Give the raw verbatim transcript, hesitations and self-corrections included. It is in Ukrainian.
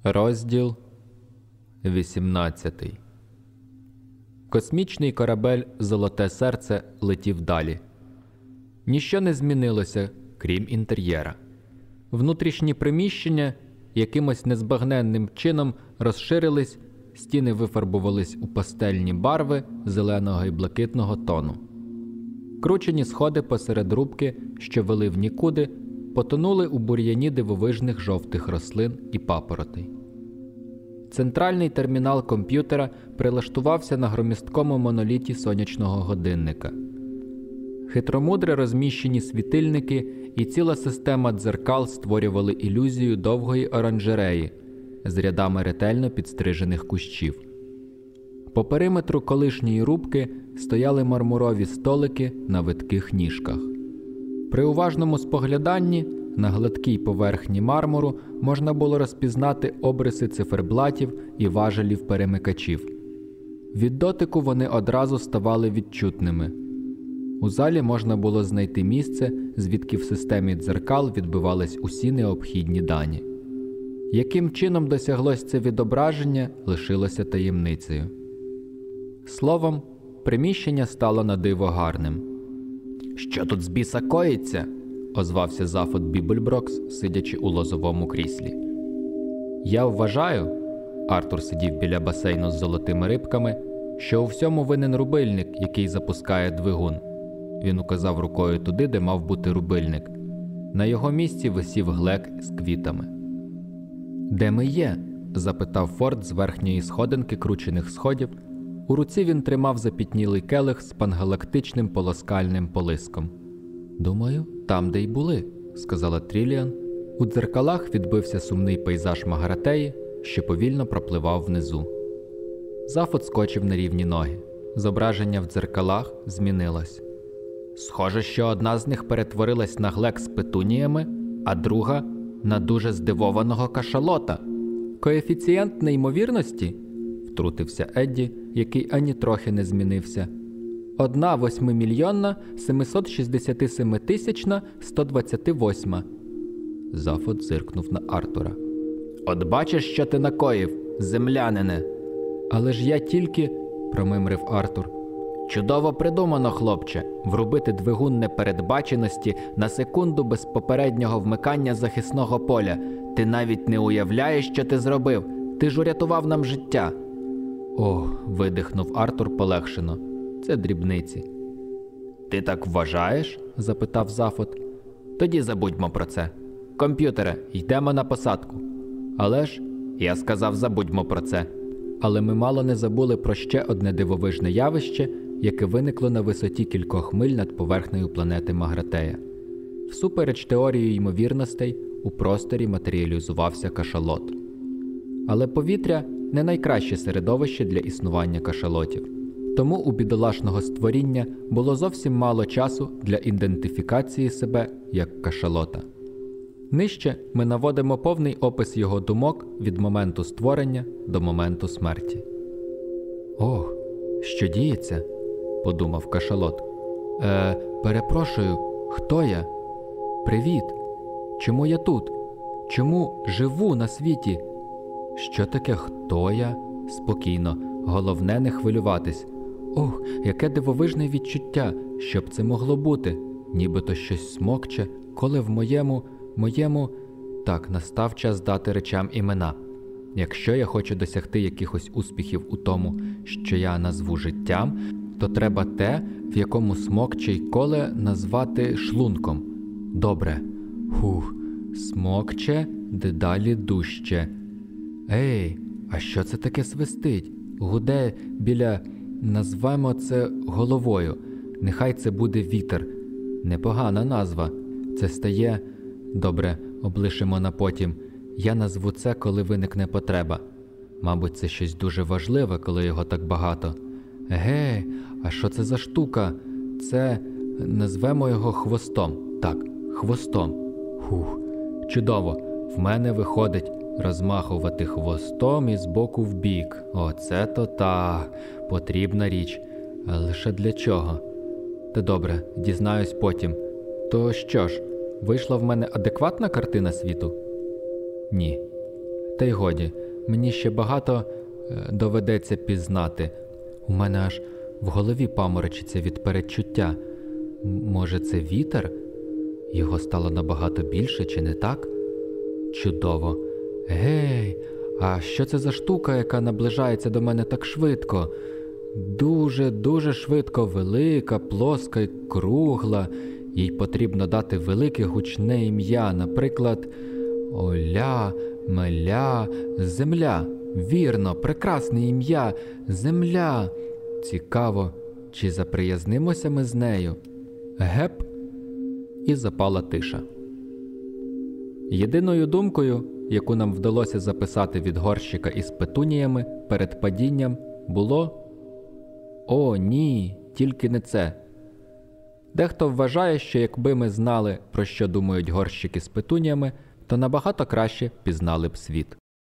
Розділ вісімнадцятий. Космічний корабель «Золоте серце» летів далі. Ніщо не змінилося, крім інтер'єра. Внутрішні приміщення якимось незбагненним чином розширились, стіни вифарбувались у пастельні барви зеленого і блакитного тону. Кручені сходи посеред рубки, що вели в нікуди, потонули у бур'яні дивовижних жовтих рослин і папоротей. Центральний термінал комп'ютера прилаштувався на громісткому моноліті сонячного годинника. Хитромудре розміщені світильники і ціла система дзеркал створювали ілюзію довгої оранжереї з рядами ретельно підстрижених кущів. По периметру колишньої рубки стояли мармурові столики на видких ніжках. При уважному спогляданні на гладкій поверхні мармуру можна було розпізнати обриси циферблатів і важелів перемикачів. Від дотику вони одразу ставали відчутними. У залі можна було знайти місце, звідки в системі дзеркал відбивались усі необхідні дані. Яким чином досяглось це відображення, лишилося таємницею. Словом, приміщення стало на диво гарним. «Що тут з біса коїться?» – озвався Зафот Бібельброкс, сидячи у лозовому кріслі. «Я вважаю», – Артур сидів біля басейну з золотими рибками, «що у всьому винен рубильник, який запускає двигун». Він указав рукою туди, де мав бути рубильник. На його місці висів глек з квітами. «Де ми є?» – запитав Форд з верхньої сходинки кручених сходів. У руці він тримав запітнілий келих з пангалактичним полоскальним полиском. «Думаю, там, де й були», – сказала Тріліан. У дзеркалах відбився сумний пейзаж Магаратеї, що повільно пропливав внизу. Зафот скочив на рівні ноги. Зображення в дзеркалах змінилось. Схоже, що одна з них перетворилась на глек з петуніями, а друга – на дуже здивованого кашалота. «Коефіцієнт неймовірності?» – втрутився Едді, який ані трохи не змінився. «Одна восьмимільйонна, семисот шістдесят сім тисячна, сто двадцять восьма». Зафот зиркнув на Артура. «От бачиш, що ти накоїв, землянине!» «Але ж я тільки...» – промимрив Артур. «Чудово придумано, хлопче, врубити двигун непередбаченості на секунду без попереднього вмикання захисного поля. Ти навіть не уявляєш, що ти зробив. Ти ж урятував нам життя». «О», – видихнув Артур полегшено. «Це дрібниці». «Ти так вважаєш?» – запитав Зафот. «Тоді забудьмо про це. Комп'ютере, йдемо на посадку». «Але ж...» – я сказав, забудьмо про це. Але ми мало не забули про ще одне дивовижне явище, яке виникло на висоті кількох миль над поверхнею планети Магратея. Всупереч теорії ймовірностей, у просторі матеріалізувався кашалот. Але повітря – не найкраще середовище для існування кашалотів. Тому у бідолашного створіння було зовсім мало часу для ідентифікації себе як кашалота. Нижче ми наводимо повний опис його думок від моменту створення до моменту смерті. «Ох, що діється?» – подумав кашалот. «Е, перепрошую, хто я? Привіт! Чому я тут? Чому живу на світі? Що таке хто я?» Спокійно, головне не хвилюватись. Ох, яке дивовижне відчуття, що б це могло бути, нібито щось смокче, коли в моєму, моєму... Так, настав час дати речам імена. Якщо я хочу досягти якихось успіхів у тому, що я назву життям, то треба те, в якому смокче й коле, назвати шлунком. Добре. Хух, смокче, дедалі дужче. Ей, а що це таке свистить? Гуде біля... Назвемо це головою. Нехай це буде вітер. Непогана назва. Це стає... Добре, облишимо на потім. Я назву це, коли виникне потреба. Мабуть, це щось дуже важливе, коли його так багато. Гей, а що це за штука? Це... Назвемо його хвостом. Так, хвостом. Хух, чудово. В мене виходить розмахувати хвостом із боку в бік. Оце то та потрібна річ. А лише для чого? Та добре, дізнаюсь потім. То що ж, вийшла в мене адекватна картина світу? Ні. Та й годі, мені ще багато е, доведеться пізнати. У мене аж в голові паморочиться від передчуття. М- Може, це вітер? Його стало набагато більше, чи не так? Чудово. Гей, а що це за штука, яка наближається до мене так швидко? Дуже, дуже швидко, велика, плоска й кругла. Їй потрібно дати велике гучне ім'я, наприклад, Оля, Меля, Земля. Вірно, прекрасне ім'я, Земля. Цікаво, чи заприязнимося ми з нею? Геп! І запала тиша. Єдиною думкою, яку нам вдалося записати від горщика із петуніями перед падінням, було «О, ні, тільки не це». Дехто вважає, що якби ми знали, про що думають горщики з петуніями, то набагато краще пізнали б світ.